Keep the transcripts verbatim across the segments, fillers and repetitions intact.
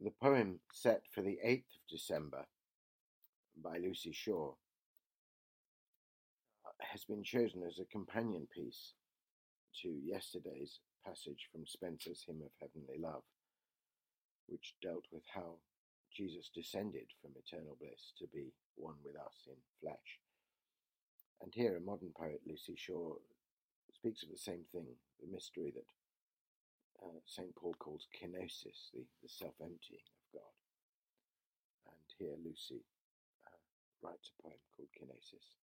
The poem set for the eighth of December by Lucy Shaw has been chosen as a companion piece to yesterday's passage from Spenser's Hymn of Heavenly Love, which dealt with how Jesus descended from eternal bliss to be one with us in flesh. And here a modern poet, Lucy Shaw, speaks of the same thing, the mystery that uh, Saint Paul calls kenosis, the, the self-emptying of God. And here Lucy uh, writes a poem called Kenosis.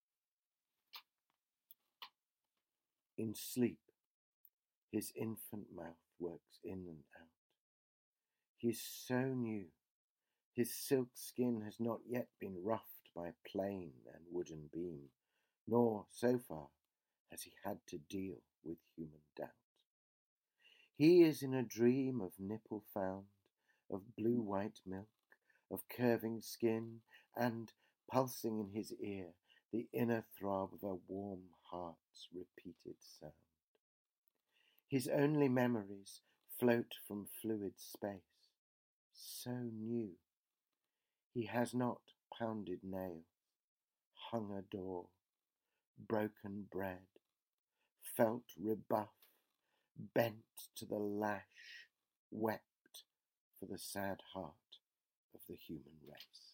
In sleep, his infant mouth works in and out. He is so new, his silk skin has not yet been roughed by plane and wooden beam, nor, so far, has he had to deal with human doubt. He is in a dream of nipple found, of blue-white milk, of curving skin, and, pulsing in his ear, the inner throb of a warm heart's repeated sound. His only memories float from fluid space, so new. He has not pounded nails, hung a door, broken bread, felt rebuff, bent to the lash, wept for the sad heart of the human race.